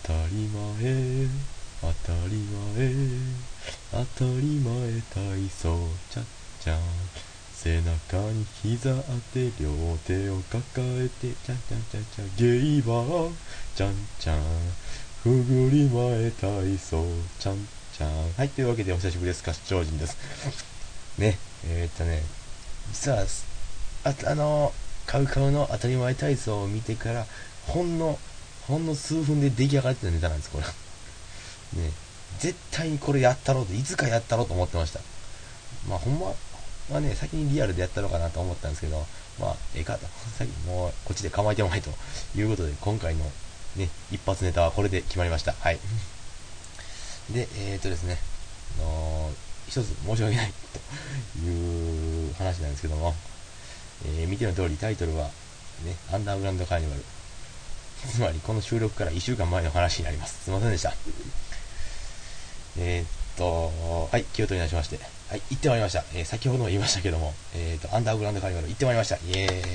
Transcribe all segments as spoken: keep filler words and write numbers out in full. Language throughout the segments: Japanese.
当たり前当たり前当たり前体操ちゃっちゃん背中に膝当て両手を抱えてちゃんちゃんちゃんちゃんゲイバーちゃんちゃんふぐり前体操ちゃんちゃん。はい、というわけでお久しぶりです。歌手超人ですね。えー、っとね実はああのカウカウの当たり前体操を見てからほんのほんの数分で出来上がってたネタなんです。これね、絶対にこれやったろうといつかやったろうと思ってました。まあほんまはね先にリアルでやったのかなと思ったんですけど、まあええかと先もうこっちで構えてもないということで、今回のね一発ネタはこれで決まりました。はい。でえー、っとですねあのー、一つ申し訳ないという話なんですけども、えー、見ての通りタイトルはねアンダーグラウンドカーニバル、つまりこの収録からいっしゅうかんまえの話になります。すいませんでした。えー、っとはい、気を取り直しまして、はい、行ってまいりました。えー、先ほども言いましたけども、えー、っとアンダーグラウンドカーニバル行ってまいりました。イエーイ。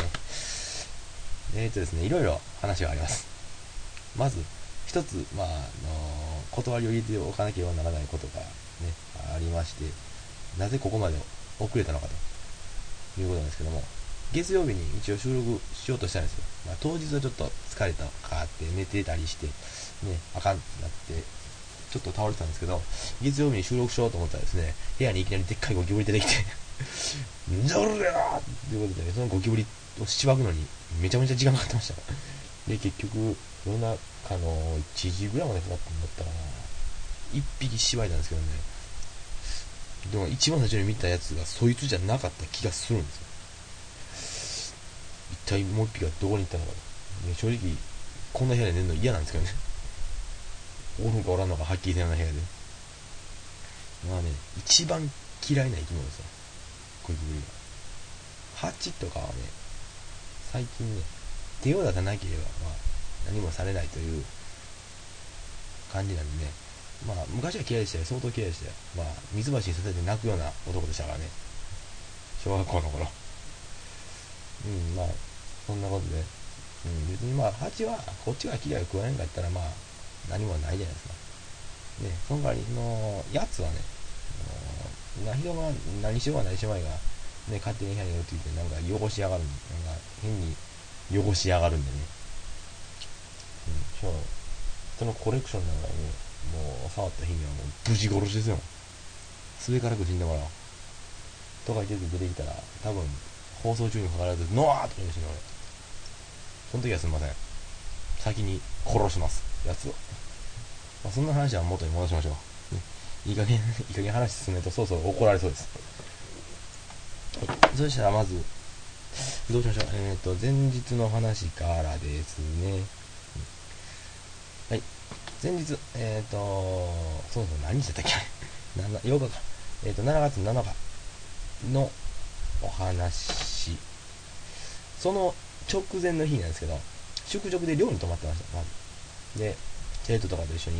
えー、っとですねいろいろ話があります。まず一つ、まああのー、断りを入れておかなければならないことがねありまして、なぜここまで遅れたのかということなんですけども、月曜日に一応収録しようとしたんですよ。まあ、当日はちょっと疲れたかって寝てたりしてねあかんってなってちょっと倒れてたんですけど、月曜日に収録しようと思ったらですね、部屋にいきなりでっかいゴキブリ出てきてじゃおりゃーということで、そのゴキブリをしばくのにめちゃめちゃ時間かかってました。で結局夜中のいちじぐらいまでかかったんだったかないっぴきしばいたんですけどね、でも一番最初に見たやつがそいつじゃなかった気がするんですよ。一体もう一匹がどこに行ったのかと、ね、正直こんな部屋で寝るの嫌なんですけどね、おるんかおらんのかはっきりせんような部屋で、まあね一番嫌いな生き物ですよ、ゴキブリが。ハチとかはね最近ね手を出さなければまあ何もされないという感じなんでね、まあ昔は嫌いでしたよ、相当嫌いでしたよ。まあ水橋にさせて泣くような男でしたからね、小学校の頃。うんまあそんなことで、うん、別にまあハチはこっちが嫌いを食わへんかったらまあ何もないじゃないですか。ね、その代わりのやつはね、あの人が何しようが何しようがね、勝手に部屋に置いていてなんか汚しやがるんで、なんか変に汚しやがるんでね、うん、そうそのコレクションなんかにもう触った日にはもう無事殺しですよ。すべからく死んでもらおうとか言って出てきたら多分放送中にかかわらずノアーとか言うんですよ俺。その時はすみません、先に殺しますやつを。まあ、そんな話は元に戻しましょう、ね、いい加減いい加減話進めるとそろそろ怒られそうです。そしたらまずどうしましょう。えっ、ー、と前日の話からですね。はい、前日えっ、ー、とそうそう何日だったっけようかか、えっ、ー、としちがつなのかのお話、その直前の日なんですけど、宿直で寮に泊まってました、まず。で生徒とかと一緒に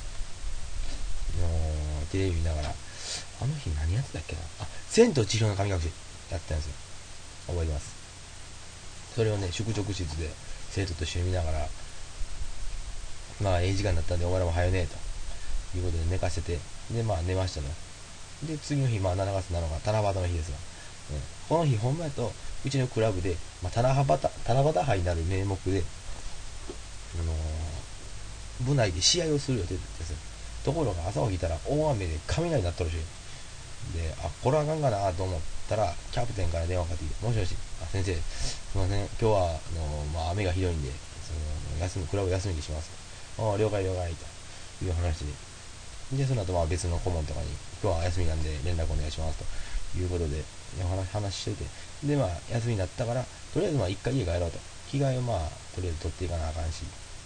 のテレビ見ながら、あの日何やってたっけなあ、千と千尋の神隠しやってたんですよ、覚えてます。それをね宿直室で生徒と一緒に見ながら、まあええ時間だったんでお前らも早ねえということで寝かせて、でまあ寝ましたね。で次の日、まあしちがつなのか七夕の日ですが、ね、この日ほんまやとうちのクラブで、まあ、七夕七夕杯になる名目で、あのー、部内で試合をする予定ですよ。ところが朝起きたら大雨で雷になったらしい。で、あ、これはあかんかなと思ったらキャプテンから電話かかってきて、もしもし、あ、先生すいません、今日はあの、まあ、雨がひどいんでその休むクラブ休みにします。あ、了解了解という話で、でその後まあ別の顧問とかに今日は休みなんで連絡お願いしますということでお話話してて、でまあ休みになったからとりあえずまあ一回家帰ろうと、着替えをまあとりあえず取っていかなあかんし、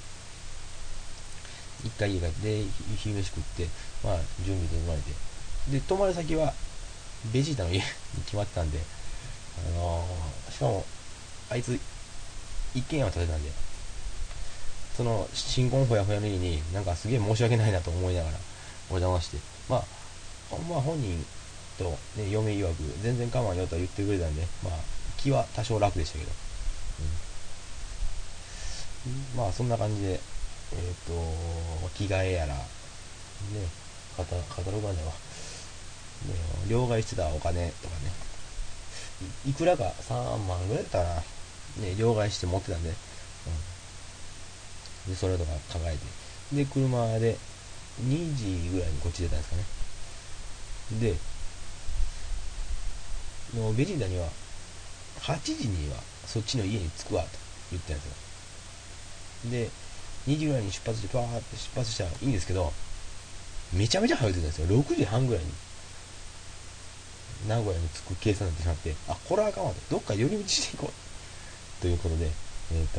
一回家帰って昼飯食って、まあ準備で生まれて、で泊まる先はベジータの家に決まってたんで、あのー、しかもあいつ一軒家を建てたんで、その新婚ほやほやの家になんかすげえ申し訳ないなと思いながらお邪魔して、まあまあ本人と、ね、嫁曰く全然我慢よとは言ってくれたんで、まあ気は多少楽でしたけど、うん、まあそんな感じでえっ、ー、と着替えやらね、カタカタログなんだわ、ね、両替してたお金とかね、い, いくらかさんまんぐらいだったかな、ね、両替して持ってたんで、うん、でそれとか考えて、で車でにじぐらいにこっち出たんですかね。でのベジータにははちじにはそっちの家に着くわと言ってたんですよ。でにじぐらいに出発してパーって出発したらいいんですけど、めちゃめちゃ早く出てたんですよ。ろくじはんぐらいに名古屋に着く計算になってしまって、あ、これはあかんわと、どっか寄り道していこうということで、えっ、ー、と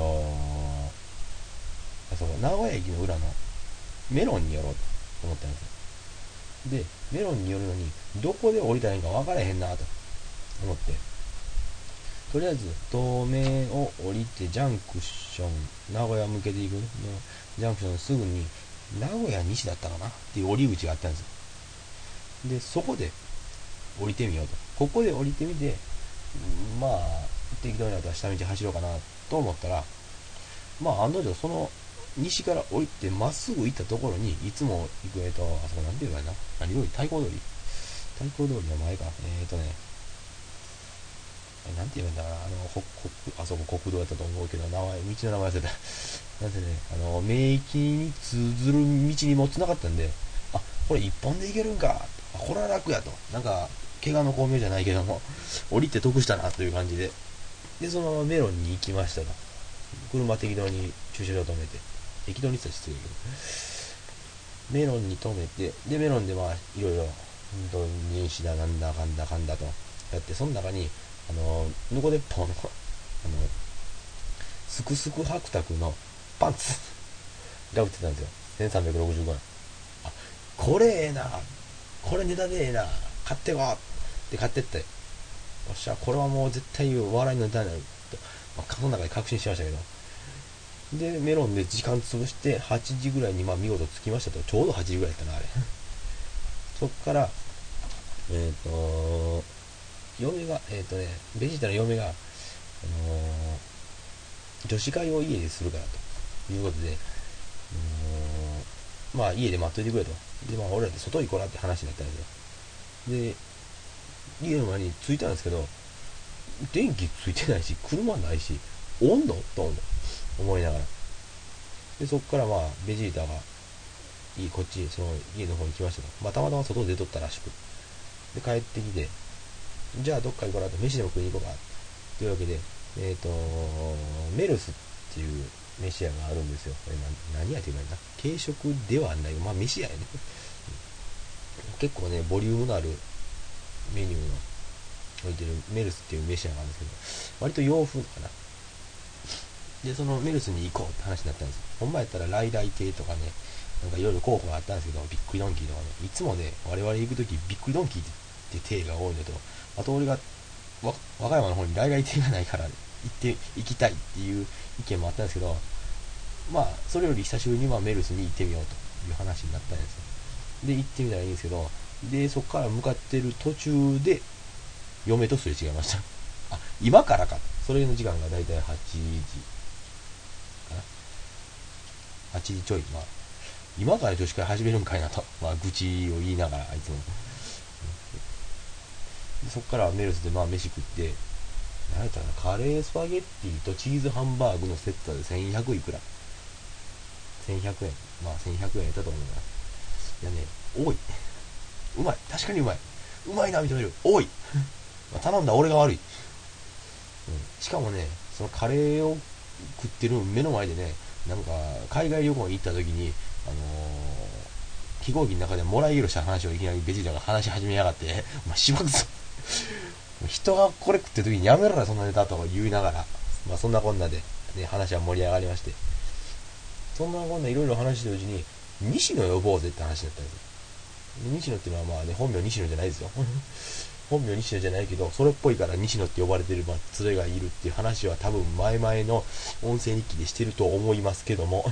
あそこ名古屋駅の裏のメロンに寄ろうと思ったんですよ。でメロンに寄るのにどこで降りたらいいか分からへんなと思って、とりあえず東名を降りてジャンクション、名古屋向けて行くのジャンクションのすぐに名古屋西だったかなっていう降り口があったんですよ。でそこで降りてみようと、ここで降りてみて、まあ適当になったら下道走ろうかなと思ったら、まあ案の定その西から降りてまっすぐ行ったところにいつも行く、えっとあそこなんていうかな、何通り、太鼓通り、太鼓通りの前か、えっ、ー、とねなんて言うんだろうな、あのほほあそこ国道やったと思うけど、名前道の名前忘れたなんてね、あの名駅に通ずる道にもつながったんで、あ、これ一本で行けるんか、あ、これは楽やと、なんか怪我の巧妙じゃないけども降りて得したなという感じで、でそのままメロンに行きましたと。車適当に駐車場止めて、適当に言ってたら失礼だけど、メロンに止めて、でメロンでまあいろいろ人種だなんだかんだかんだとやって、その中にあのぬこでっぽうのあのすくすく白卓のパンツが売ってたんですよ。せんさんびゃくろくじゅうごえん。あ、これええな、これ値段でええな、買ってこって買ってって、よっしゃ、これはもう絶対笑いのネタになると、まあ、その中で確信しましたけど、でメロンで時間潰してはちじぐらいにまあ見事着きましたと。ちょうどはちじぐらいだったなあれそっからえっ、ー、と嫁がえっ、ー、とねベジータの嫁が、あのー、女子会を家でするからということで、あのー、まあ家で待っといてくれと。でまあ俺らで外行こうなって話になったんですよ。で家の前に着いたんですけど、電気ついてないし車ないし、おんのと思いながら、でそっからまあベジータがいいこっちその家の方に来ましたと。まあたまたま外出とったらしく、で帰ってきて、じゃあどっか行こうなと、飯でも食いに行こうかというわけで、えっ、ー、とメルスっていう飯屋があるんですよ。これ何やって言うかな、軽食ではない、まあ飯屋やね結構ねボリュームのあるメニューの置いてるメルスっていう飯屋があるんですけど、割と洋風かな。でそのメルスに行こうって話になったんですよ。ほんまやったら来来亭とかね、なんかいろいろ候補があったんですけど、びっくりドンキーとかね、いつもね我々行くときびっくりドンキーって亭が多いのと、あと俺が和歌山の方に来来亭がないから行って行きたいっていう意見もあったんですけど、まあそれより久しぶりにまあメルスに行ってみようという話になったんですよ。で行ってみたらいいんですけど、でそこから向かってる途中で嫁とすれ違いましたあ、今からか、それの時間がだいたいはちじかな、はちじちょい、まあ今から女子会始めるんかいなと、まあ愚痴を言いながら、あいつもでそっからメルスでまあ飯食って、何やったかな、カレースパゲッティとチーズハンバーグのセットでせんひゃくいくら、せんひゃくえん、まあせんひゃくえんやったと思うな。いやね、多い、うまい、確かにうまい、うまいな、認める、多いまあ頼んだ俺が悪い、うん、しかもねそのカレーを食ってる目の前でね、なんか海外旅行に行った時に、あのー、飛行機の中でもらい色した話をいきなりベジータが話し始めやがって、お前しばくぞ人がこれ食ってる時にやめろよそんなネタとか言いながら、まあそんなこんなで、ね、話は盛り上がりまして、そんなこんないろいろ話してるうちに西野呼ぼうぜって話だったんですよ。西野っていうのはまあね本名西野じゃないですよ本名西野じゃないけど、それっぽいから西野って呼ばれてる、まあ、連れがいるっていう話は多分前々の音声日記でしてると思いますけども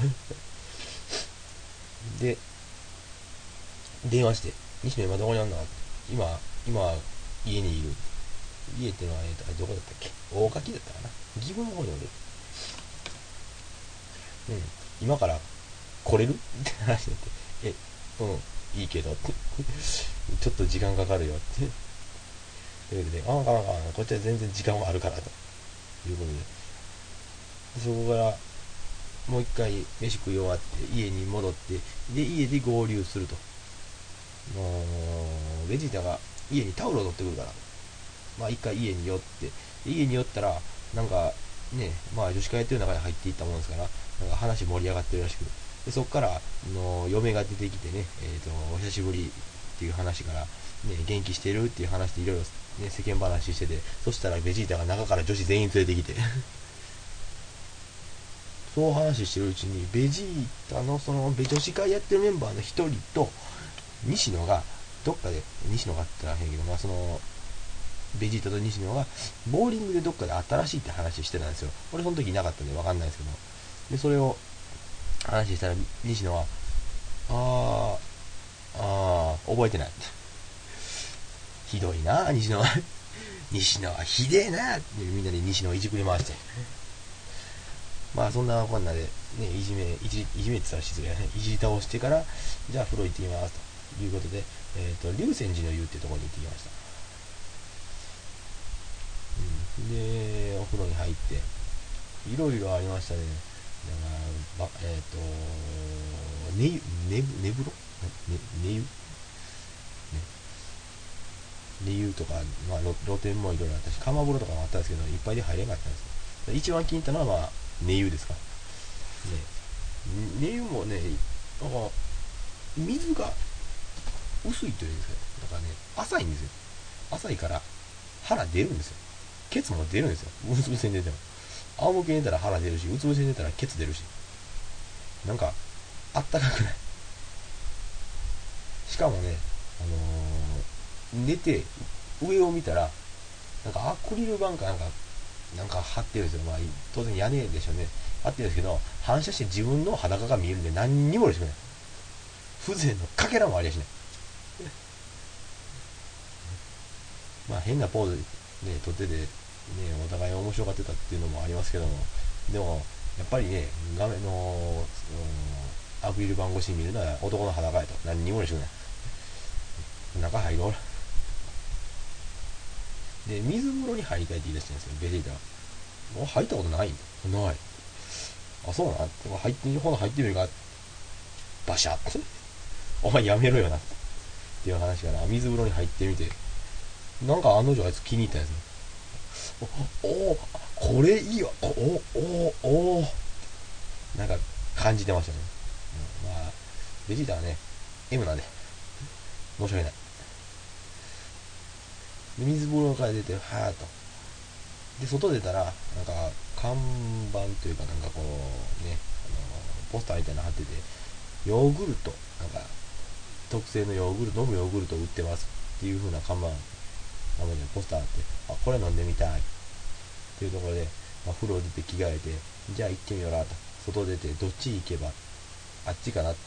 で電話して、西野今どこにあんの、今今家にいる、家っていうのは、えー、とどこだったっけ、大垣だったかな、岐阜の方におる、うん、今から来れるって話になって、え、うん、いいけどって、ちょっと時間かかるよって。ということで、ああ、かんあかん、こっちは全然時間はあるからということで、そこからもう一回飯食い終わって家に戻って、で、家で合流すると。もう、ベジータが家にタオルを取ってくるから、まあ一回家に寄って、家に寄ったら、なんかね、まあ女子会やってる中に入っていったもんですから、なんか話盛り上がってるらしく、でそっからの嫁が出てきてね、えっ、ー、と、お久しぶりっていう話から、ね、元気してるっていう話でいろいろね、世間話してて、そしたらベジータが中から女子全員連れてきて、そう話してるうちに、ベジータのその、女子会やってるメンバーの一人と、西野が、どっかで、西野があったら変やけど、まあその、ベジータと西野が、ボーリングでどっかで新しいって話してたんですよ。俺その時いなかったんでわかんないですけど。で、それを話したら、西野は、あー、あー、覚えてない。ひどいな、西野は。西野はひでえなってみんなで西野をいじくり回して。まあそんなこんなで、ね、いじめ、いじ、いじめって言ったら失礼やね。いじり倒してから、じゃあ風呂行ってきますということで、えっ、ー、と、龍泉寺の湯っていうところに行ってきました。うん、で、お風呂に入って、いろいろありましたね。だから、ばえっ、ー、と、ねゆ、ねぶ、ねぶろね、ねゆね、ねゆとか、まあ露天もいろいろあったし、釜風呂とかもあったんですけど、いっぱいで入れなかったんですよ。一番気に入ったのは、まあ、ねゆですか。ね、ねゆもね、なんか、水が薄いというんですかね。だからね、浅いんですよ。浅いから腹出るんですよ。ケツも出るんですよ。うつ伏せに寝ても。仰向けに寝たら腹出るし、うつ伏せに寝たらケツ出るし。なんか、あったかくない。しかもね、あのー、寝て、上を見たら、なんかアクリル板かなんか、なんか貼ってるんですよ。まあ、当然屋根でしょうね。貼ってるんですけど、反射して自分の裸が見えるんで何にも嬉しくない。風情のかけらもありゃしない。まあ変なポーズね、撮ってて、ね、お互い面白がってたっていうのもありますけども、でも、やっぱりね、画面の、アクリル板越しに見るのは男の裸やと。何にも嬉しくない。中入ろう。で、水風呂に入りたいって言い出してるんですよ、ベジータは。もう入ったことないんだ。ない。あ、そうなん。入ってみる、ほな入ってみるか。バシャッ。お前やめろよな。っていう話から、水風呂に入ってみて、なんか案の定あいつ気に入ったんですよ。お、お、これいいわ。お、お、お、お、なんか感じてましたね。うん、まあ、ベジータはね、M なんで、申し訳ない。で、水風呂から出て、はーっと。で、外出たら、なんか、看板というか、なんかこう、ね、あの、ポスターみたいなの貼ってて、ヨーグルト、なんか、特製のヨーグルト、飲むヨーグルトを売ってますっていう風な看板、なので、ポスターあって、あ、これ飲んでみたい。っていうところで、まあ、風呂出て着替えて、じゃあ行ってみようなと。外出て、どっち行けば、あっちかなって。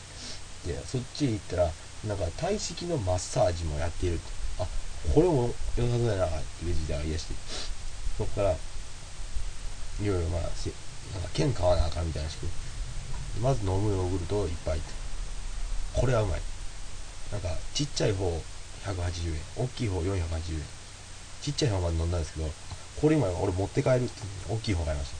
で、そっち行ったら、なんか、体式のマッサージもやっている。あ、これも良さそうやな、ってベジータが言い出して。そっから、いろいろまあ、なんか剣買わなあかんみたいなしく。まず飲むヨーグルトをいっぱいって。これはうまい。なんか、ちっちゃい方ひゃくはちじゅうえん、大きい方よんひゃくはちじゅうえん。ちっちゃい方まで飲んだんですけど、これ今俺持って帰るって大きい方買いました。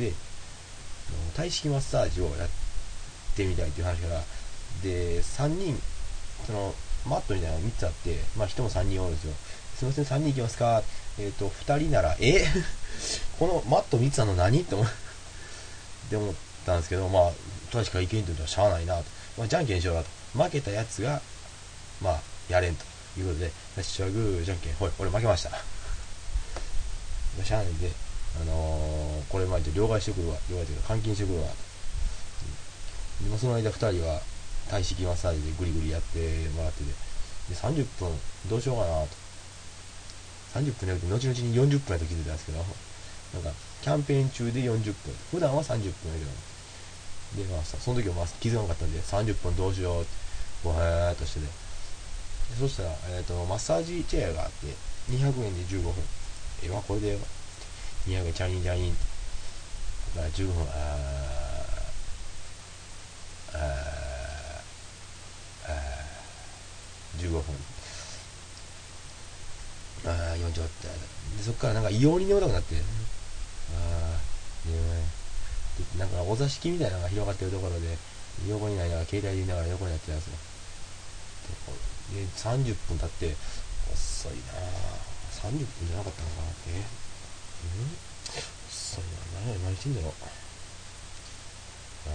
で、体式マッサージをやってみたいっていう話から、で、さんにん、その、マットみたいなのみっつあって、まあ人もさんにんおるんですよ。すいません、さんにん行きますか。えっ、ー、と、ふたりなら、えこのマットみっつあるの何って思って思ったんですけど、まあ、確か意見というのはしゃあないなと。まあ、じゃんけんしようなと。負けたやつが、まあ、やれんということで、よっしゃ、グー、じゃんけん、ほい、俺負けました。しゃあないんで、あのー、これまで両替してくるわ、両替というか、換金してくるわ。でもその間ふたりは、体式マッサージでグリグリやってもらってて、で、さんじゅっぷん、どうしようかなと。さんじゅっぷんじゃなくて、後々によんじゅっぷんやと気づいたんですけど、なんか、キャンペーン中でよんじゅっぷん。普段はさんじゅっぷんやけど、で、まあ、その時はまあ気づかなかったんで、さんじゅっぷんどうしようって、ぼーっとしてて。でそしたら、えっ、ー、と、マッサージチェアがあって、にひゃくえんでじゅうごふん。え、まあ、これで、にひゃくえんチャリンチャリンって。だからじゅうごふん、あ郎さん。ああ、今ちょっと、で、そっからなんか異様に眠たくなって、ああ、眠い。で、なんかお座敷みたいなのが広がってるところで、横にないながら携帯で見ながら横になってたんですよ。で、さんじゅっぷん経って、遅いなぁ。さんじゅっぷんじゃなかったのかな。えん遅いな。何や、何してんだろう。あ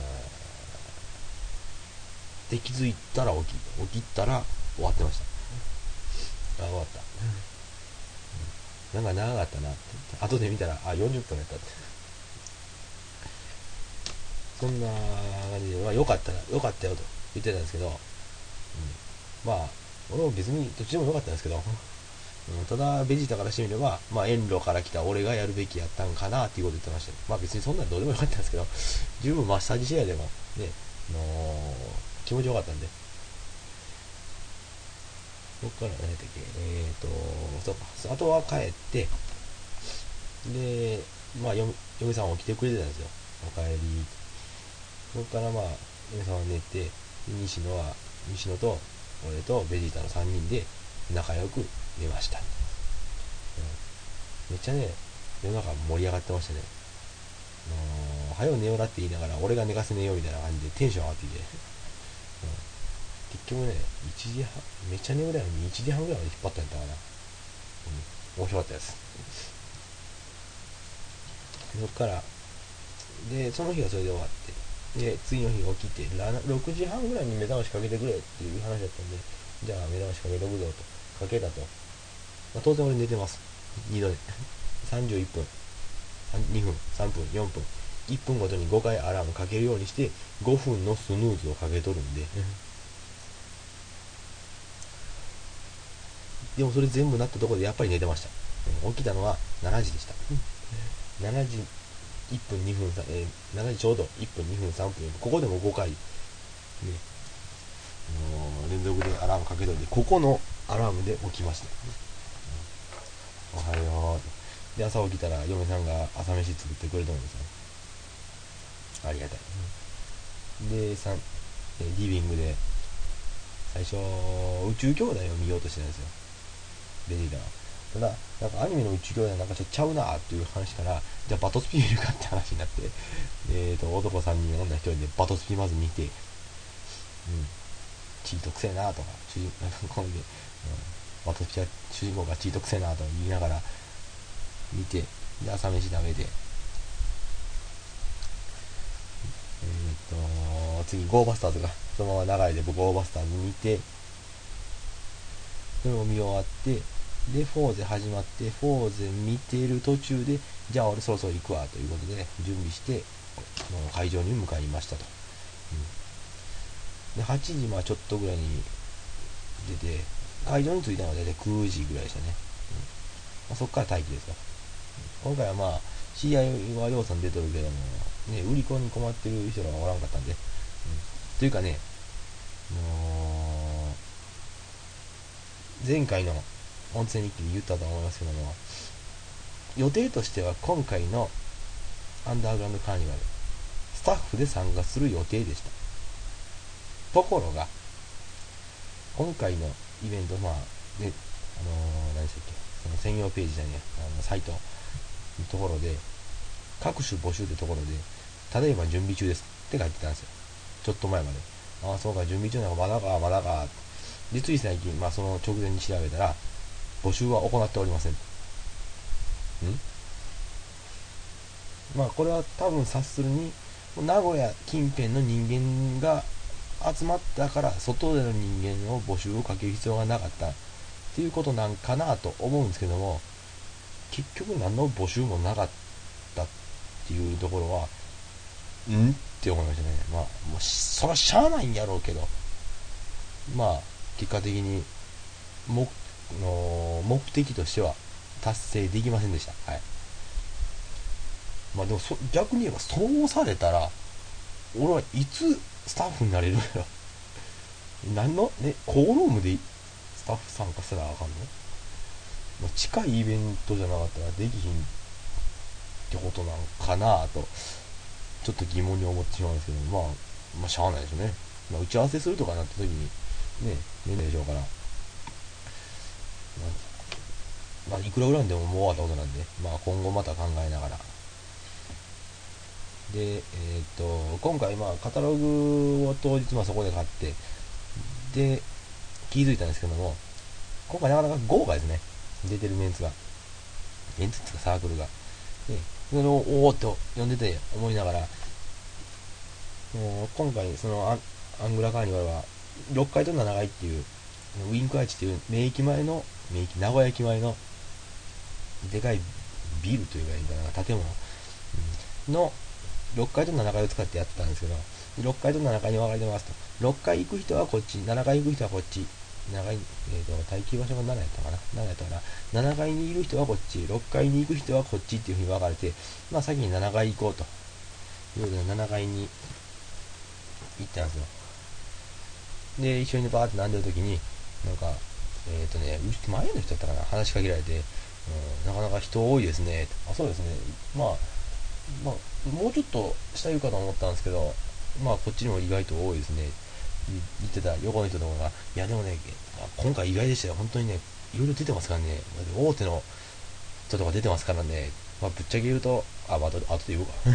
ーで、気づいたら起き、起きたら終わってました。あ、終わった。なんか長かったなって。後で見たら、あ、よんじゅっぷんやったって。そんな感じで、まあ、よかったな、よかったよと言ってたんですけど、うん、まあ、俺も別にどっちでもよかったんですけど、うん、ただ、ベジータからしてみれば、まあ、遠路から来た俺がやるべきやったんかなっていうこと言ってました。まあ、別にそんなんどうでもよかったんですけど、十分マッサージ試合でも、ね、あのー気持ちよかったんで、そこから何やったっけ、えーと、そうか、あとは帰って、で、まあ、嫁嫁さんは起きてくれてたんですよ。お帰り。そこからまあ、嫁さんは寝て、西野は、西野と、俺とベジータのさんにんで仲良く寝ました。うん、めっちゃね、世の中盛り上がってましたね。あのー、早う寝ようなって言いながら、俺が寝かせ寝ようみたいな感じでテンション上がってきて、うん、結局ね、いちじはん、めっちゃ眠たいのにいちじはんぐらいまで引っ張ったんやったかな。うん、面白かったです。そっから、で、その日はそれで終わって、で、次の日起きて、ろくじはんぐらいに目覚ましかけてくれっていう話だったんで、じゃあ目覚ましかけとくぞと、かけたと。まあ、当然俺寝てます。にどで。さんじゅういっぷん、にふん、さんぷん、よんぷん。いっぷんごとにごかいアラームかけるようにして、ごふんのスヌーズをかけとるんで。でもそれ全部なったところでやっぱり寝てました。起きたのはしちじでした。しちじいっぷんにふん、えー、しちじちょうどいっぷんにふんさんぷん、ここでもごかい、ね、もう連続でアラームかけといて、ここのアラームで起きました。おはよう。で、朝起きたら嫁さんが朝飯作ってくれたんですよ。ありがたい。で、さんリビングで、最初、宇宙兄弟を見ようとしてたんですよ。ベジータが。ただ、なんかアニメの宇宙兄弟なんかちょっとちゃうなーっていう話から、じゃあバトスピ見るかって話になって、えーと、男さんにん女ひとりでバトスピまず見て、うん、チートくせえなーとか、主人公で、うん、バトスピは主人公がチートくせえなーとか言いながら見て、で、朝飯食べて、えーと、次、ゴーバスターズが、そのまま流れでゴーバスターズ見て、それを見終わって、で、フォーゼ始まって、フォーゼ見てる途中で、じゃあ俺そろそろ行くわということで、ね、準備して、会場に向かいましたと。うん、で、はちじまあちょっとぐらいに出て、会場に着いたのは大体くじぐらいでしたね。うん、まあ、そっから待機ですか。今回はまあ、知り合いはようさん出とるけども、ね、売り子に困ってる人がおらんかったんで、うん、というかね、もう、前回の温泉日記で言ったと思いますけども、予定としては今回のアンダーグラウンドカーニバル、スタッフで参加する予定でした。ところが、今回のイベント、まあ、で、あのー、何でしたっけ、その専用ページじゃねえ、あの、サイトのところで、各種募集ってところで、ただいま準備中ですって書いてたんですよ。ちょっと前まで。ああ、そうか、準備中なのか、まだか、まだか。で、つい最近、まあ、その直前に調べたら、募集は行っておりません。んまあ、これは多分察するに、名古屋近辺の人間が集まったから、外での人間を募集をかける必要がなかったっていうことなんかなと思うんですけども、結局何の募集もなかったっていうところは、んって思いましたね。まあ、もうそらしゃあないんやろうけど、まあ、結果的に目の目的としては達成できませんでした。はい。まあでもそ逆に言えばそうされたら、俺はいつスタッフになれるやろ。何のね、コールームでスタッフ参加せなあかんの？まあ、近いイベントじゃなかったらできひんってことなんかなと、ちょっと疑問に思ってしまうんですけど、まあ、まあ、しゃあないですよね。まあ、打ち合わせするとかなった時に、 ね、出るでしょうから、まあ、まあ、いくら恨んでももう終わったことなんで、まあ今後また考えながら。で、えっ、と、今回まあカタログを当日まあそこで買って、で、気づいたんですけども、今回なかなか豪華ですね。出てるメンツが。メンツっていうかサークルが。で、それをおーっと読んでて思いながら、もう今回そのアンアングラカーニバルはろっかいとななかいっていうウィンクアイチっていう名駅前の名駅名古屋駅前のでかいビルというかいいかな建物のろっかいとななかいを使ってやってたんですけど、ろっかいとななかいに分かれてますと、ろっかい行く人はこっち、ななかい行く人はこっち、ななかい、えーと、待機場所がななやったかな、ななやったかな、ななかいにいる人はこっち、ろっかいに行く人はこっちっていう風に分かれて、まあ先にななかい行こうということでななかいに行ったんですよ。で、一緒にバーって並んでる時に、なんか、えっ、ー、とね、前の人だったかな、話しかけられて、うん、なかなか人多いですね。あ、そうですね。まあ、まあ、もうちょっと下いるかと思ったんですけど、まあ、こっちにも意外と多いですね。言ってた横の人とかが、いやでもね、今回意外でしたよ。本当にね、いろいろ出てますからね。大手の人とか出てますからね。まあ、ぶっちゃけ言うと、あ、まあ、後で、後で言おうか。うん。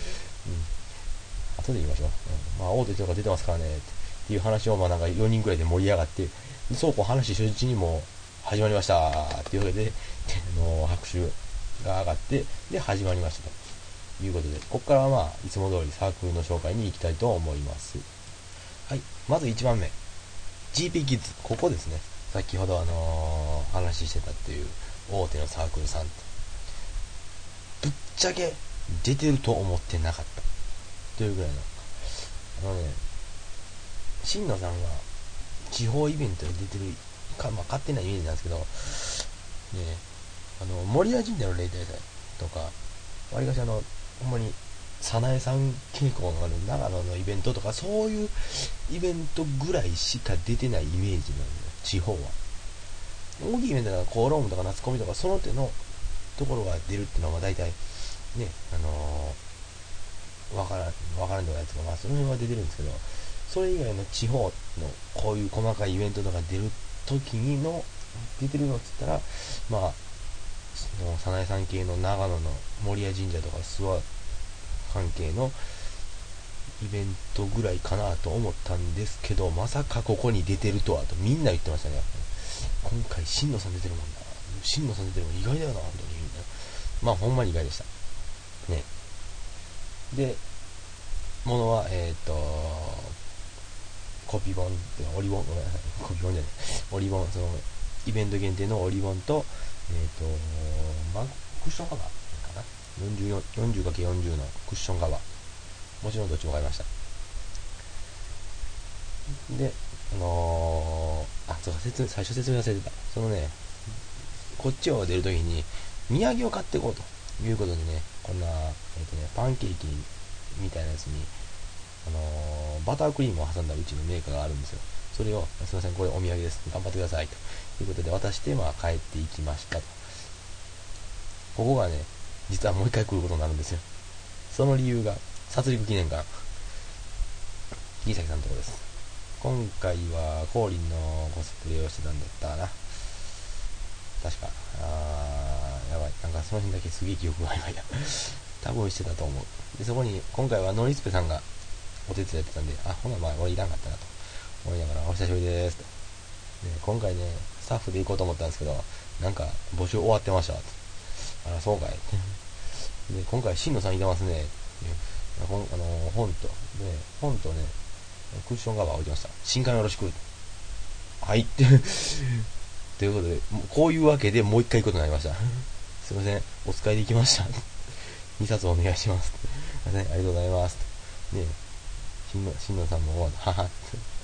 後で言いましょう。うん、まあ、大手とか出てますからね。っていう話を、まあ、なんかよにんくらいで盛り上がって、そうこう話初日にも始まりましたっていうわけで、あの拍手が上がって、で、始まりましたということで、ここからはまあ、いつも通りサークルの紹介に行きたいと思います。はい。まずいちばんめ。ジーピー キッズ。ここですね。先ほどあのー、話してたっていう大手のサークルさん。ぶっちゃけ出てると思ってなかった。というぐらいの。あのね、新野さんが地方イベントに出てるか、まあ、勝手なイメージなんですけど、ね、あの、守谷神社の例大祭とか、わりかしあの、ほんまに、早苗さん傾向のある長野のイベントとか、そういうイベントぐらいしか出てないイメージなんだよ、地方は。大きいイベントならコーロームとか夏コミとか、その手のところが出るっていうのは、大体、ね、あのー、わからん、わからんではないですが、まあ、その辺は出てるんですけど、それ以外の地方のこういう細かいイベントとか出る時にの出てるのっつったら、まあその早苗さん系の長野の守谷神社とか諏訪関係のイベントぐらいかなと思ったんですけど、まさかここに出てるとはとみんな言ってましたね。今回新野さん出てるもんな、新野さん出てるもん意外だよな本当にみんな。まあほんまに意外でしたね。で、ものはえっ、ー、とコピー本っていうか、オリボン、ごめんなさい、コピー本じゃない、オリボン、その、イベント限定のオリボンと、えっ、ー、と、まあ、クッションカバーかな よんじゅうかけるよんじゅう のクッションカバー。もちろんどっちも買いました。で、あのー、あ、そうか、説明、最初説明忘れてた。そのね、こっちを出るときに、土産を買っていこうということでね、こんな、えっ、ー、とね、パンケーキみたいなやつに、あのー、バタークリームを挟んだうちのメーカーがあるんですよ。それを、すいません、これお土産です。頑張ってください。ということで渡して、まあ、帰っていきましたと。ここがね、実はもう一回来ることになるんですよ。その理由が、殺戮記念館。桐崎さんのところです。今回は、降臨のコスプレをしてたんだったかな。確か。あー、やばい。なんかその辺だけすげえ記憶が曖昧だ。多分してたと思う。で、そこに、今回はノリスペさんが、お手伝いやってたんで、あ、ほなまあ俺いらんかったなと思いながら、お久しぶりでーすと。で、今回ね、スタッフで行こうと思ったんですけど、なんか募集終わってましたと。あら、そうかい。で、今回、新野さんいてますね。あの、本と、で、本とね、クッションカバー置いてました。新刊よろしく。はい。ということで、こういうわけでもう一回行くことになりました。すいません、お使いできました。にさつお願いします。すいません、ありがとうございます。ね新野、新野さんも終わった。はは。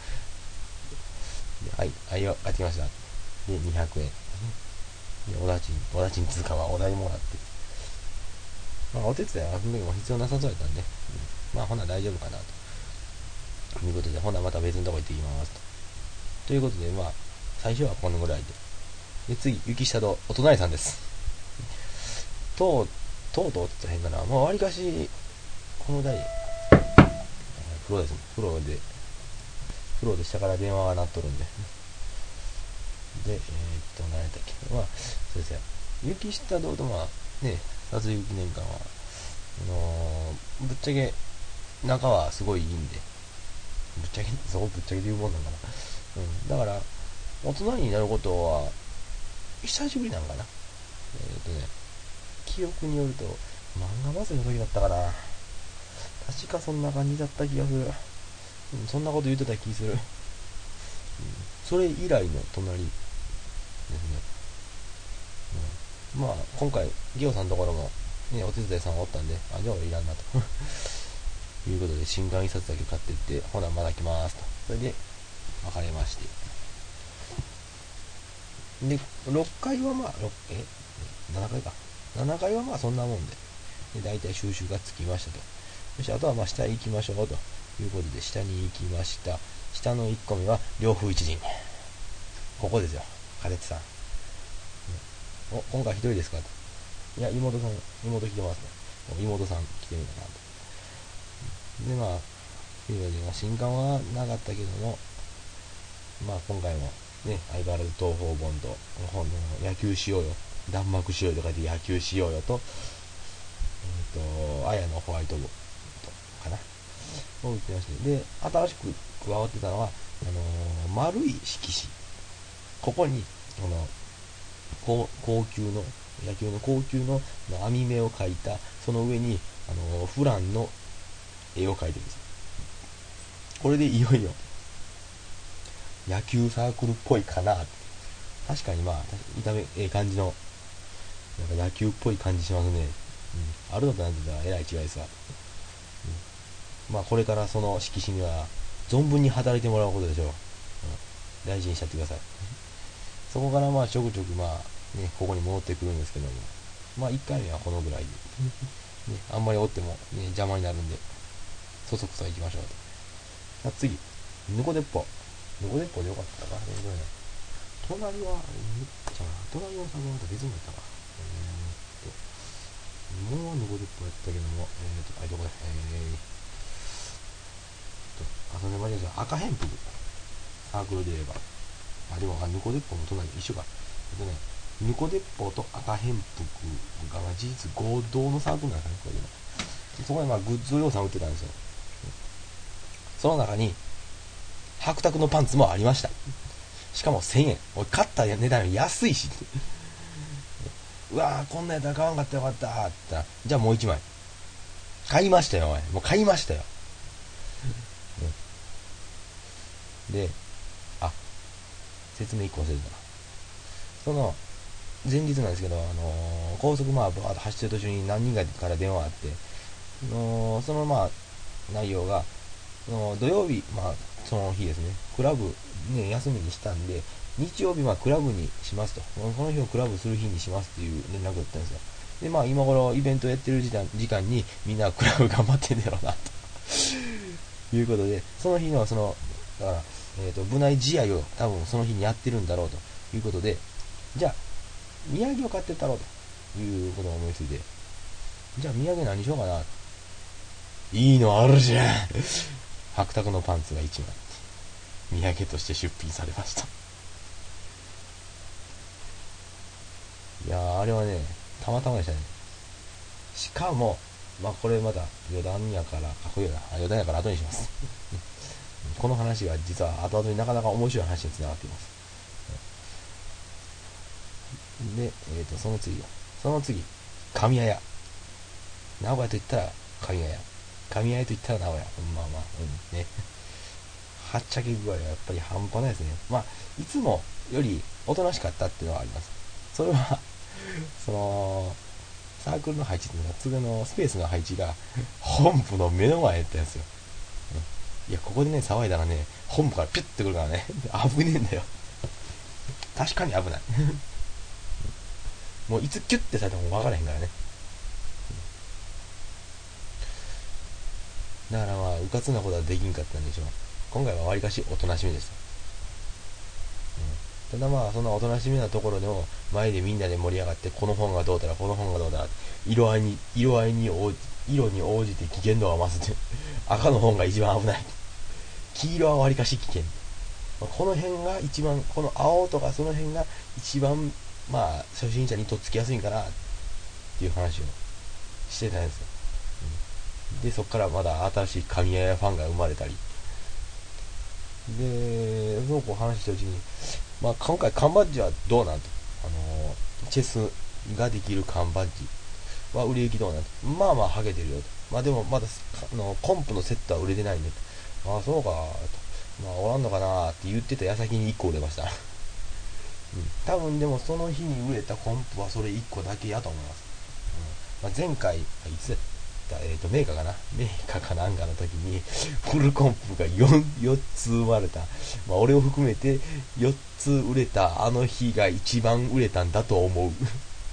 はい、はい、帰ってきました。で、にひゃくえん。で、おだちん、おだちん通貨はお代もらって。まあ、お手伝いはその時も必要なさそうやったんで、うん、まあ、ほな大丈夫かなと。いうことで、ほなまた別のとこ行ってきますと。ということで、まあ、最初はこのぐらいで。で、次、雪下とお隣さんです。とう、とうとうって言ったら変かな。まあ、わりかし、この台、風呂ですね。風呂で、 フローで下から電話が鳴っとるんで。で、えー、っと、何やったっけ。まあ、そうですよ。雪下堂とまあ、ね、殺雪年間は、あのー、ぶっちゃけ、仲はすごいいいんで、ぶっちゃけ、そこぶっちゃけで言うもんなんかな。うん。だから、大人になることは、久しぶりなんかな。えー、っとね、記憶によると、漫画祭りの時だったかな。確かそんな感じだった気がする。うん、そんなこと言ってた気する。うん、それ以来の隣ですね。うん、まあ、今回、ギオさんのところも、ね、お手伝いさんがおったんで、あ、じゃあ俺いらんなと。いうことで、新刊一冊だけ買ってって、ほな、まだ来ますと。それで、別れまして。で、ろっかいはまあ、ろくえ ?なな 回か。ななかいはまあそんなもんで、で大体収集がつきましたと。そしてあとはまあ下へ行きましょうということで、下に行きました。下のいっこめは、両風一陣。ここですよ。カデッツさん。お、今回一人ですかと。いや、妹さん、妹来てますね。妹さん来てるかなと。で、まあ、というわけで、新刊はなかったけども、まあ今回もね、相変わらず東方本と、本の野球しようよ。弾幕しようよとかで野球しようよと、えっ、ー、と、あやのホワイトボードかな。を売ってまして。で、新しく加わってたのは、あのー、丸い色紙。ここに、あの、高高級の、野球の高級の網目を描いた、その上に、あのー、フランの絵を描いてるんです。これでいよいよ、野球サークルっぽいかな。確かにまあ、見た目、ええ感じの、なんか野球っぽい感じしますね。うん。あるのとなんて言ったらえらい違いですわ。うん。まあこれからその色紙には、存分に働いてもらうことでしょう。うん。大事にしちゃってください。そこからまあちょくちょくまあ、ね、ここに戻ってくるんですけども、まあいっかいめはこのぐらいで、ね、あんまり折っても、ね、邪魔になるんで、そそくさ行きましょうと。あ、次、ぬこでっぽ。ぬこでっぽでよかったかな。隣は、じゃあ、隣の作はまた別のやったか。えーっと、もうぬこでっぽやったけども、えーっと、あ、どこだ、えーっと、あ、それまでじゃ赤変服。サークルで言えば。あ、でも、あ、ぬこでっぽも隣一緒か。えっとね、ぬこでっぽと赤変服が、まあ、事実合同のサークルなんですね、これでも。そこでまあ、グッズ用さん売ってたんですよ。その中に、白卓のパンツもありました。しかもせんえん。俺買った値段より安いし。うわー、こんなやったら買わんかったよかったーって言ったら、じゃあもう一枚。買いましたよ、お前。もう買いましたよ。で、あ、説明一個忘れてたな。その、前日なんですけど、あのー、高速まあ、バーッと走ってる途中に何人かから電話あって、あのー、そのまあ、内容が、その土曜日、まあ、その日ですね、クラブ、ね、休みにしたんで、日曜日はクラブにしますと。この日をクラブする日にしますっていう連絡だったんですよ。で、まあ今頃イベントやってる時間時間にみんなクラブ頑張ってんだろうな、ということで、その日のその、だから、えっ、ー、と、部内試合を多分その日にやってるんだろうということで、じゃあ、土産を買ってったろうということを思いついて、じゃあ土産何しようかな。いいのあるじゃん。白卓のパンツがいちまい、土産として出品されました。いやー、あれはね、たまたまでしたね。しかも、まあこれまた余談やから、あ、これだ、余談やから後にします。この話が実は後々になかなか面白い話につながっています。で、えっ、ー、と、その次は、その次、神谷屋。名古屋と言ったら神谷屋。神谷屋と言ったら名古屋。まあまあ、うん、ね。はっちゃけ具合はやっぱり半端ないですね。まあ、いつもよりおとなしかったっていうのはあります。それは、その、サークルの配置っていうのが、次のスペースの配置が、本部の目の前やったんですよ。いや、ここでね、騒いだらね、本部からピュッてくるからね、危ねえんだよ。確かに危ない。もういつキュッてされても分からへんからね。だからまあ、うかつなことはできんかったんでしょう。今回はわりかしおとなしめでした。うん、ただまあ、そんなおとなしめなところでも、前でみんなで盛り上がって、この本がどうだら、この本がどうだら、色合いに、色合いに応じ、色に応じて危険度が増すって、赤の本が一番危ない。 黄色はわりかし危険、まあ、この辺が一番、この青とかその辺が一番まあ初心者にとっつきやすいんかなっていう話をしてたんですよ、うん、でそっからまだ新しい神谷ファンが生まれたりで、その子話したうちに、まあ今回缶バッジはどうなんと、あのー、チェスができる缶バッジは売れ行きどうなんと、まあまあハゲてるよと、まあでもまだあのコンプのセットは売れてないんでと、ああそうかと、まあおらんのかなって言ってた矢先にいっこ売れました、うん、多分でもその日に売れたコンプはそれいっこだけやと思います、うんまあ、前回いつやえー、とメーカーかなメーカーかなんかの時にフルコンプが 4, よっつ生まれた、まあ、俺を含めてよっつ売れたあの日が一番売れたんだと思う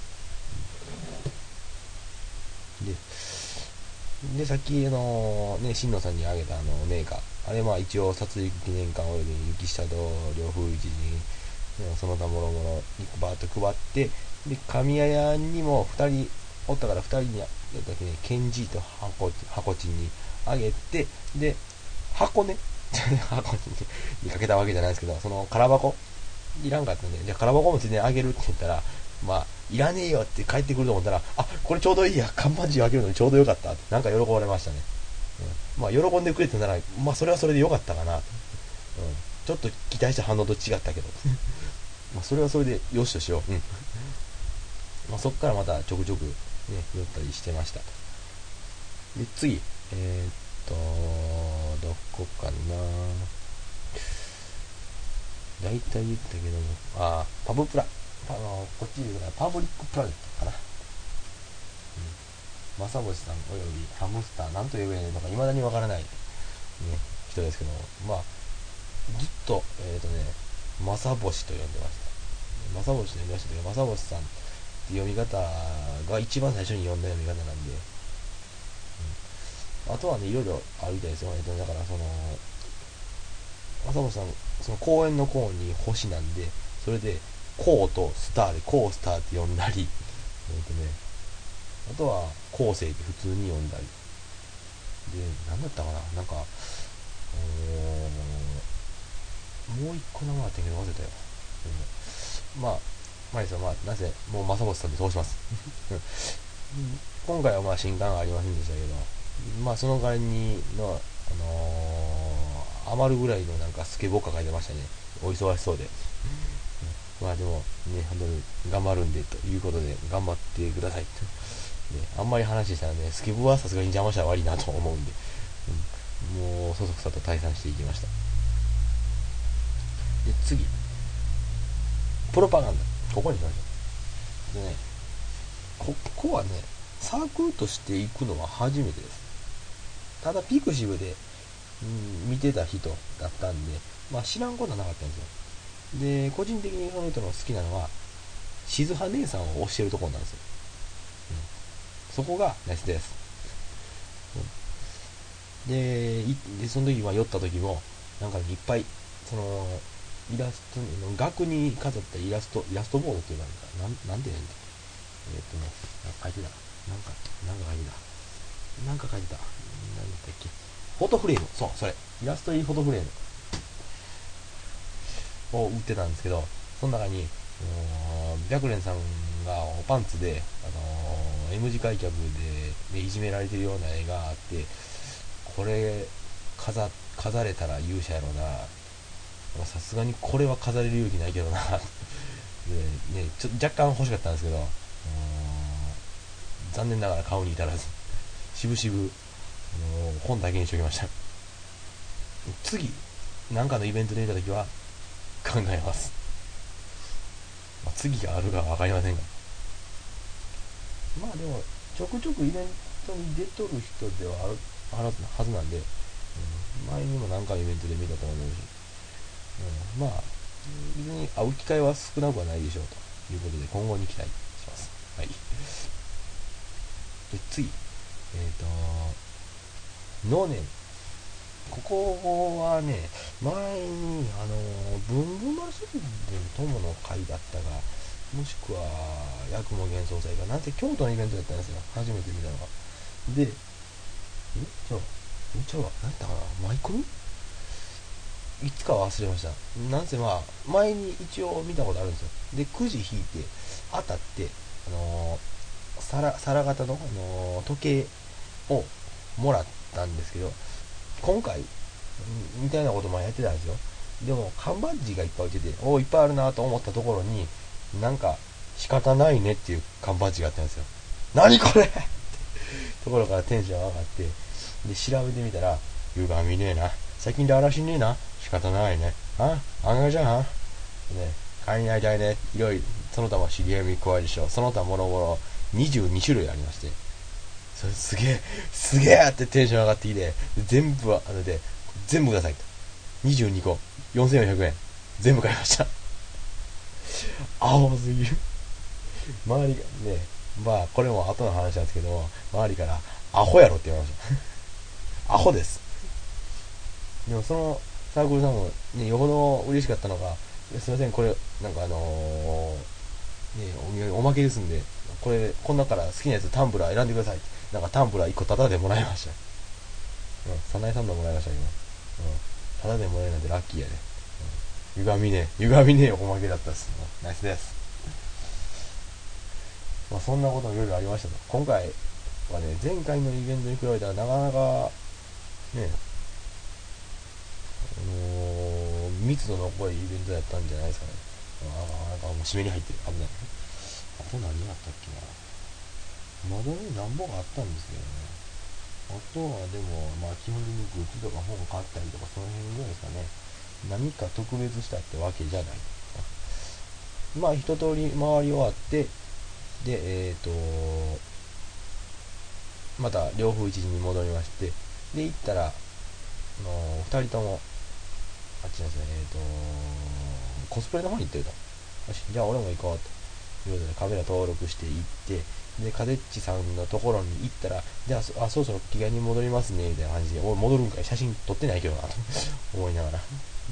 で, でさっきあのね新野さんにあげたあのメーカーあれまあ一応殺戮記念館および雪下と両風一時にその他もろもろにバーッと配ってで神谷にもふたりおったからふたりにやった時ねケンジーと箱箱チンにあげてで箱ね箱にかけたわけじゃないですけどその空箱いらんかったんでじゃあ空箱もついでにあげるって言ったらまあいらねえよって帰ってくると思ったらあこれちょうどいいや看板字分けるのにちょうどよかったってなんか喜ばれましたね、うん、まあ喜んでくれてならまあそれはそれでよかったかな、うん、ちょっと期待した反応と違ったけどまあそれはそれでよしとしよう、うんまあ、そっからまたちょくちょくね、酔ったりしてました。で、次、えー、っと、どこかな大体言ったけども、あ、パブプラ、あの、こっちで言うからパブリックプラネットかな。うん。まさぼしさんおよびハムスター、なんと言えばいいのか、未だにわからない、ね、人ですけど、まあ、ずっと、えー、っとね、まさぼしと呼んでました。まさぼしと呼んでましたけど、まさぼしさん、読み方が一番最初に読んだ読み方なんで、うん、あとはねいろいろあるみたいですよね。だからその浅本さんその公園の公に星なんでそれでコーとスターでコースターって呼んだり、えーとね、あとは後世って普通に呼んだりで何だったかななんかもう一個名前あったけど忘れたよ、うん、まあまあですよ、まあ、なぜ、もう正本さんで通します。今回はまあ新刊はありませんでしたけど、まあその代わりにの、あのー、余るぐらいのなんかスケボーカー書いてましたね。お忙しそうで。まあでも、ね、本当に頑張るんで、ということで、頑張ってください。であんまり話したらね、スケボーはさすがに邪魔したら悪いなと思うんで、うん、もうそそくさと退散していきました。で、次。プロパガンダ。ここにしましょう。でね、ここはね、サークルとして行くのは初めてです。ただピクシブで、うん、見てた人だったんで、まあ知らんことはなかったんですよ。で、個人的にその人の好きなのは、しずは姉さんを推してるところなんですよ。うん、そこがナイスです。うん、で、で、その時は酔った時も、なんかいっぱい、その、イラストの額に飾ったイラストイラストボードっていうのがなんなんて言うんだえー、っとね書いてたなんかなんか書いてたなんか書いてたなんだっけフォトフレームそうそれイラスト入りフォトフレームを売ってたんですけどその中に白蓮さんがパンツで、あのー、M 字開脚で、ね、いじめられてるような絵があってこれ 飾, 飾れたら勇者やろうなさすがにこれは飾れる勇気ないけどなで、ね、ちょっと若干欲しかったんですけど残念ながら顔に至らずしぶしぶ本だけにしておきました。次何かのイベントで見たときは考えます、まあ、次があるかは分かりませんがまあでもちょくちょくイベントに出とる人ではあるはずなんで、うん、前にも何かのイベントで見たと思うしうん、まあ別に会う機会は少なくはないでしょうということで今後に期待します。はい。で次、えっ、ー、と能年ここはね前にあのブンブンマルスリン友の会だったがもしくは八雲幻想祭がなんて京都のイベントだったんですよ初めて見たのがでえちょえちょなんだったかな舞コミいつかは忘れました。なんせまあ、前に一応見たことあるんですよ。で、くじ引いて、当たって、あのー、皿、皿型の、あのー時計をもらったんですけど、今回、みたいなこともやってたんですよ。でも、缶バッジがいっぱい置いてて、おーいっぱいあるなと思ったところに、なんか、仕方ないねっていう缶バッジがあったんですよ。何これところからテンション上がって、で、調べてみたら、歪みねえな。最近だらしねえな。仕方ないね。あ案外じゃん。ね、買いに会いたいね。いろいろ、その他も知り合いに加えでしょ。その他もろもろにじゅうに種類ありまして。それすげえ、すげえってテンション上がってきて、全部は、あので、全部くださいと。にじゅうにこ、よんせんよんひゃくえん。全部買いました。青すぎる。周りがね、まあ、これも後の話なんですけども、周りから、アホやろって言われました。アホです。でもそのサークルさんも、ね、よほど嬉しかったのが、すいません、これ、なんかあのー、ね、お土産おまけですんで、これ、この中から好きなやつタンブラー選んでくださいって。なんかタンブラーいっこタダでもらいました。うん、早苗さんのもらいましたけど、うん、タダでもらえるなんてラッキーやで、うん、歪みねえ、歪みねえおまけだったっす。うん、ナイスです。まあそんなこともいろいろありましたと。今回はね、前回のイベントに比べたらなかなか、ね、あのー、密度の濃いイベントだったんじゃないですかね。ああ、なんかもう締めに入ってる。危ない。あと何があったっけな。まだね、何本かあったんですけどね。あとはでも、まあ基本的にグッズとか本買ったりとかその辺ぐらいですかね。何か特別したってわけじゃない。まあ一通り回り終わって、で、えっ、ー、と、また両方一時に戻りまして、で、行ったら、あのー、二人とも、あっちなんですね、えっ、ー、と、コスプレの方に行ってると。よし、じゃあ俺も行こうということでカメラ登録して行って、で、カデッチさんのところに行ったら、じゃあ、あ、そろそろ着替えに戻りますね、みたいな感じで、おい、戻るんかい、写真撮ってないけどな、と思いながら。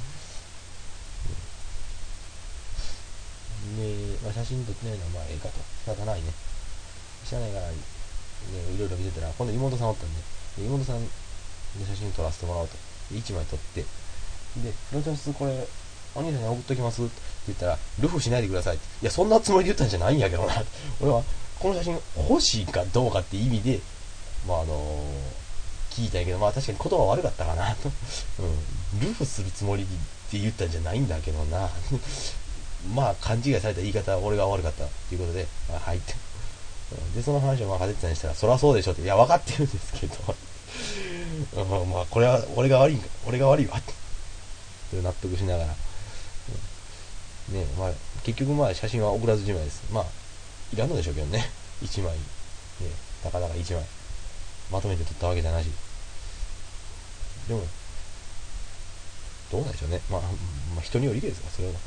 で、まあ、写真撮ってないのはまあええかと。仕方ないね。知らないから、ね、いろいろ見てたら、今度妹さんおったんで、で妹さんの写真撮らせてもらおうと。で、いちまい撮って、で、ロチャスこれ、お兄さんに送っときますって言ったら、ルフしないでくださいって。いや、そんなつもりで言ったんじゃないんやけどな。俺は、この写真欲しいかどうかって意味で、まあ、あのー、聞いたんやけど、まあ確かに言葉悪かったかなと。うん。ルフするつもりって言ったんじゃないんだけどな。まあ、勘違いされた言い方は俺が悪かったっていうことで、まあ、はいって。で、その話をまあ、カデッチさんにしたら、そりゃそうでしょって、いや、分かってるんですけど、まあ、これは、俺が悪いんか、俺が悪いわって。納得しながら。ね、まあ、結局まあ、写真は送らずじまいです。まあ、いらんのでしょうけどね。いちまい、ね、たかだかいちまい。まとめて撮ったわけじゃなし。でも、どうなんでしょうね。まあ、まあ、人によりですか、それは。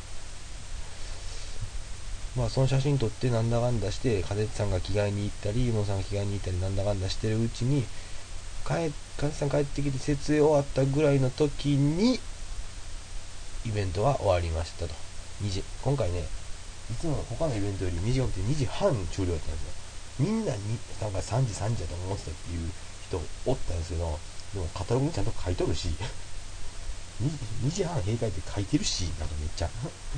まあ、その写真撮ってなんだかんだして、カデッチさんが着替えに行ったり、妹さんが着替えに行ったり、なんだかんだしてるうちに、帰カデッチさん帰ってきて設営終わったぐらいの時に、イベントは終わりましたと。にじ。今回ね、いつも他のイベントより短くてにじはん終了だったんですよ。みんなに、なんかさんじさんじだと思ってたっていう人おったんですけど、でもカタログにちゃんと書いとるし、に, にじはん閉会って書いてるし、なんかめっちゃ。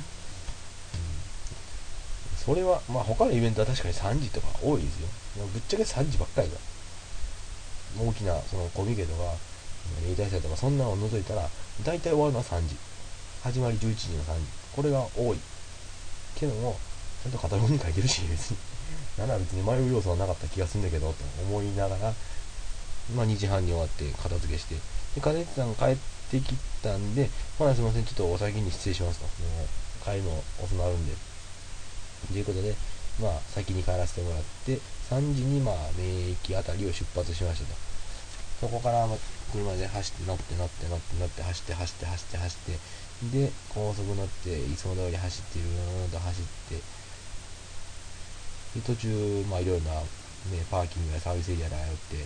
それは、まあ他のイベントは確かにさんじとか多いですよ。ぶっちゃけさんじばっかりだ。大きな、そのコミケとか、例大祭とかそんなのを除いたら、大体終わるのはさんじ。始まりじゅういちじのさんじ。これが多い。けども、ちゃんとカタログに書いてるし、別に。なんなら別に迷う要素はなかった気がするんだけど、と思いながら、まあにじはんに終わって片付けして、で、カデッチさん帰ってきたんで、ほなすいません、ちょっとお先に失礼しますと。もう、帰るの遅なるんで。ということで、まあ、先に帰らせてもらって、さんじにまあ、名駅あたりを出発しましたと。そこから、まあ、車で走って、乗って、乗って、乗って、乗って、走って、走って、走って、走って、で、高速乗って、いつも通り走って、いろいろと走って、で、途中、まあ、いろいろな、ね、パーキングやサービスエリアでやって、うん、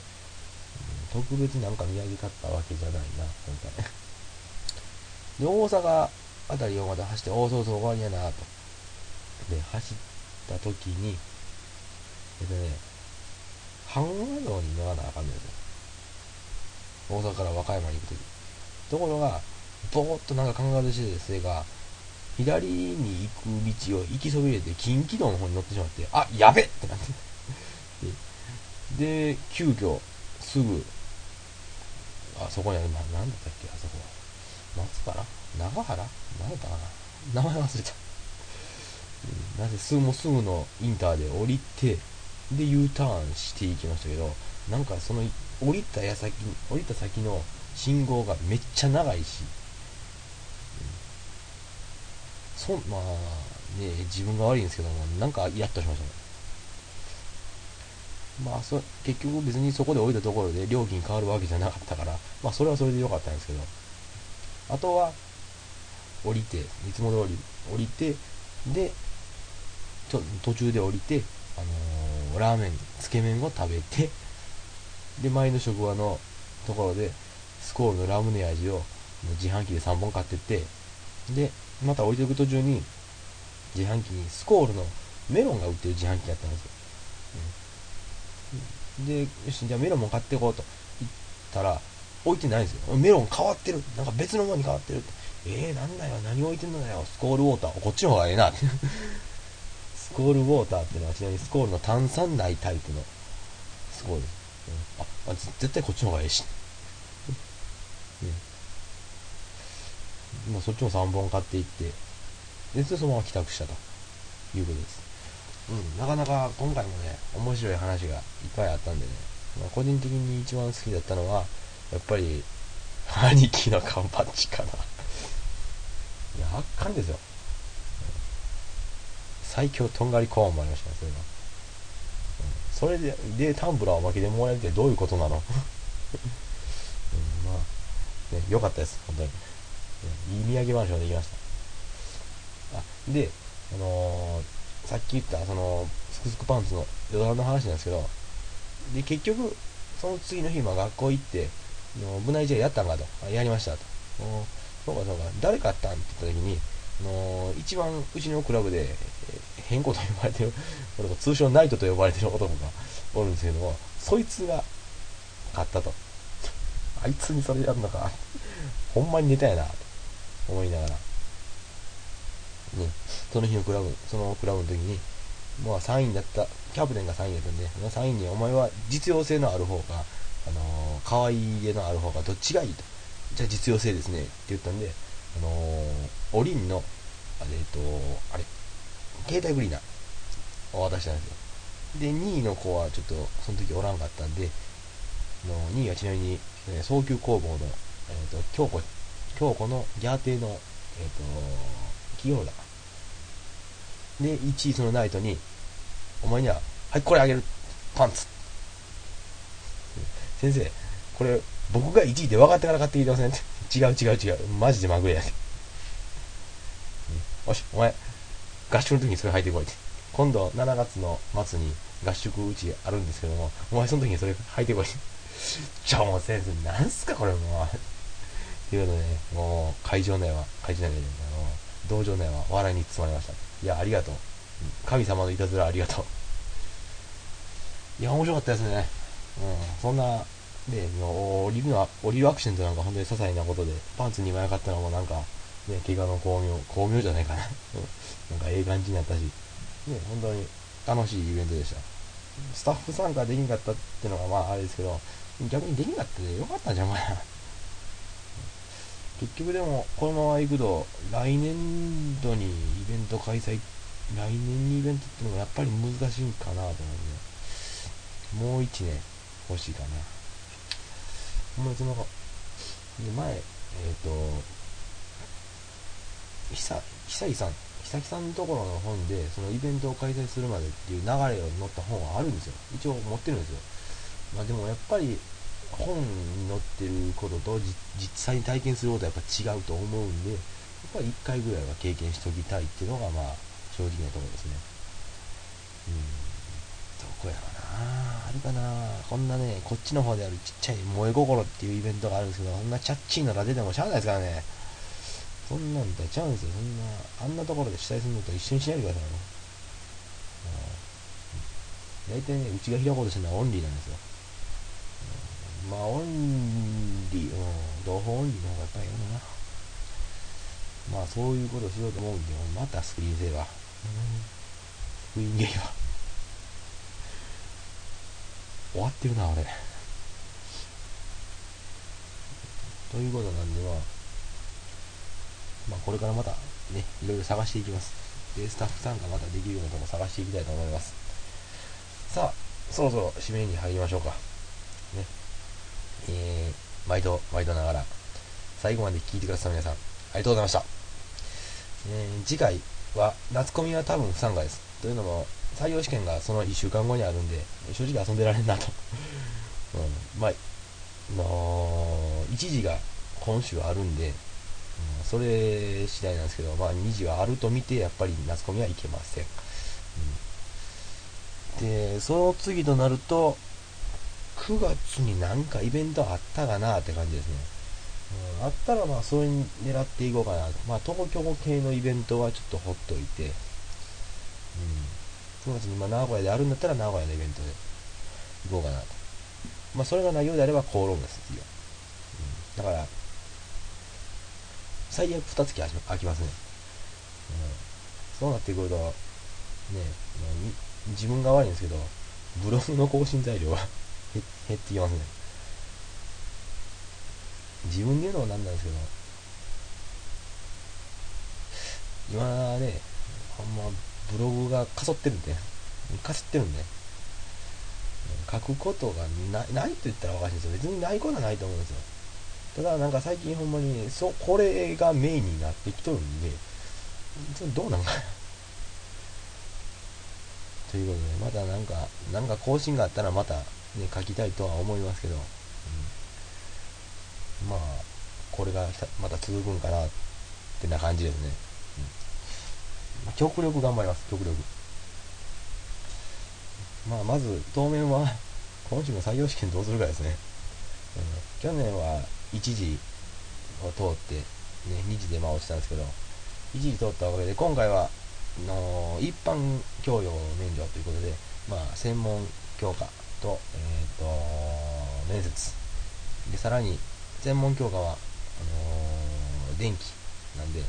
特別なんか土産買ったわけじゃないな、今回。で、大阪あたりをまた走って、おお、そうそう、終わりやなと。で、走った時に、えっとね、阪和道に乗らなあかんのですよ。大阪から和歌山に行く時。ところが、 ぼーっとなんか考えてしてですが、左に行く道を行きそびれて近畿道の方に乗ってしまって、あ、やべっってなって。で、急遽、すぐ、あそこにある、な、なんだったっけ、あそこは。松原長原なんだったかな、名前忘れた。うん、なぜすぐ、もうすぐのインターで降りて、で U ターンしていきましたけど、なんかその降りた矢先降りた先の信号がめっちゃ長いし、そまあね、自分が悪いんですけども、なんかイラッとしましたね。まあそ結局別にそこで降りたところで料金変わるわけじゃなかったから、まあそれはそれで良かったんですけど、あとは降りて、いつも通り降りて、でちょ途中で降りて、あのーラーメンつけ麺を食べて、で前の職場のところでスコールのラムネ味を自販機でさんぼん買ってって、でまた置いていく途中に自販機にスコールのメロンが売ってる自販機だったんですよ、うん、でよし、じゃあメロンも買っていこうと言ったら置いてないんですよ。メロン変わってる、なんか別のものに変わってるって。えー、なんだよ、何置いてんのだよ、スコールウォーター、こっちの方がええなスコールウォーターっていうのはちなみにスコールの炭酸ないタイプのスコールです、うん、あ、あ絶対こっちの方がええし、うん、もうそっちもさんぼん買っていって、でそのまま帰宅したということです。うん、なかなか今回もね、面白い話がいっぱいあったんでね、まあ、個人的に一番好きだったのはやっぱり兄貴の缶バッジかな。いや、圧巻ですよ。最強とんがりコーンもありましたね、それが。それで、で、タンブラーを巻きでもらえるってどういうことなの、うん、まあ、ね、よかったです、本当に。いい土産話ができました。あ、で、あのー、さっき言った、その、スクスクパンツの余談の話なんですけど、で、結局、その次の日、まあ学校行って、の部内試合やったんかと、あやりましたと。そうかそうか、誰かったんって言った時に、の一番うちのクラブで変更と呼ばれてる、通称ナイトと呼ばれてる男がおるんですけども、そいつが勝ったと。あいつにそれやるのか、ほんまにネタやなと思いながら、ね、その日のクラブ、そのクラブの時に、まあさんいだった、キャプテンがさんいだったんで、さんいにお前は実用性のある方か、あのー、可愛いげのある方がどっちがいいと。じゃあ実用性ですねって言ったんで、あのー、おりんの、あれ、えっと、あれ、携帯グリーナーを渡したんですよ。で、にいの子はちょっとその時おらんかったんで、あのにいはちなみに、えー、早急工房の、えっと、京子、京子のギャー亭の、えっと、企業だ。で、いちいそのナイトに、お前には、はい、これあげる。パンツ。先生、これ、僕がいちいで分かってから買ってきてませんって。違う違う違う。マジでまぐれやで。よし、お前、合宿の時にそれ履いてこいって。今度、しちがつの末に合宿うちあるんですけども、お前その時にそれ履いてこいって。ちょ、もう先生、なんすかこれもう。っていうことでね、もう、会場内は、会場内で、あの、道場内は笑いに包まれました。いや、ありがとう。神様のいたずらありがとう。いや、面白かったですね。うん、そんな、で、降りるのは、降りるアクシデントなんか本当に些細なことで、パンツにまい買ったのもなんか、ね、怪我の巧妙、巧妙じゃないかな。なんかええ感じになったし、ね、本当に楽しいイベントでした。スタッフ参加できんかったっていうのがまああれですけど、逆にできんかったでよかったんじゃんかな。結局でも、このまま行くと、来年度にイベント開催、来年にイベントっていうのもやっぱり難しいかなと思うんで、もう一年欲しいかな。ほんまにその、で前、えっ、ー、と、久久井さん、久木さんのところの本で、そのイベントを開催するまでっていう流れを載った本はあるんですよ。一応持ってるんですよ。まあでもやっぱり、本に載ってることと実際に体験することはやっぱ違うと思うんで、やっぱりいっかいぐらいは経験しておきたいっていうのがまあ正直なところですね。うん、どこやろな、あるかな。こんなね、こっちの方であるちっちゃい萌え心っていうイベントがあるんですけど、そんなチャッチーなら出てもしゃあないですからね。そんなんとちゃうんですよ。そんなあんなところで主催するのと一緒にしないでくださいね。大体ね、うちが開こうとしてるのはオンリーなんですよ。まあオンリー、うん、同胞オンリーの方がやっぱりいいのかな。 まあそういうことをしようと思うんで、またスクリーンセーバー、スクリーンゲイは終わってるな俺。ということなんで、まあ、まあこれからまたね、いろいろ探していきます。で、スタッフ参加またできるようなとこ探していきたいと思います。さあ、そろそろ締めに入りましょうか。ね。えー、毎度、毎度ながら、最後まで聞いてくださった皆さん、ありがとうございました。えー、次回は、夏コミは多分不参加です。というのも、採用試験がそのいっしゅうかんごにあるんで、正直遊んでられんなと。うん、まあ、のいちじが今週あるんで、うん、それ次第なんですけど、まあにじはあると見て、やっぱり夏コミはいけません。うん、で、その次となると、くがつになんかイベントあったかなって感じですね。うん、あったらまあそれに狙っていこうかなと。まあ東京系のイベントはちょっとほっといて、うん、くがつにまあ名古屋であるんだったら名古屋のイベントで行こうかなと。まあそれがないようであればコーロンです、次は。うん、だから、最悪ふたつき空きますね。うん、そうなってくると、ね、自分が悪いんですけど、ブログの更新材料が減ってきますね。自分で言うのもなんなんですけど、今ね、あんまブログがかそってるんで、かすってるんで、書くことがない、ないと言ったらおかしいんですよ。別にないことはないと思うんですよ。ただなんか最近ほんまに、そ、これがメインになってきとるんで、それどうなんかなということで、またなんか、なんか更新があったらまたね、書きたいとは思いますけど、うん、まあ、これがまた続くんかなってな感じですね。うん、極力頑張ります、極力。まあ、まず、当面は、今週の採用試験どうするかですね。うん、去年はいちじを通って、ね、にじでまあ落ちたんですけど、いちじ通ったおかげで、今回は、の一般教養免除ということで、まあ、専門教科と、えっ、ー、と、面接。で、さらに、専門教科は、あのー、電気なんで、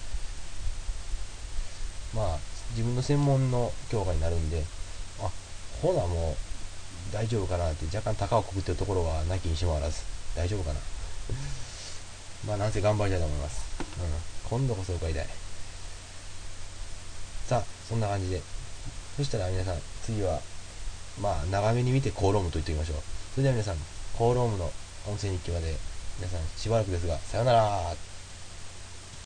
まあ、自分の専門の教科になるんで、あ、ほなもう、大丈夫かなって若干高をくくってるところはなきにしもあらず、大丈夫かな。まあ、なんせ頑張りたいと思います。うん。今度こそ受かりたい。さあ、そんな感じで。そしたら皆さん、次は、まあ、長めに見てコーロームと言っておきましょう。それでは皆さん、コーロームの音声日記まで、皆さん、しばらくですが、さよなら。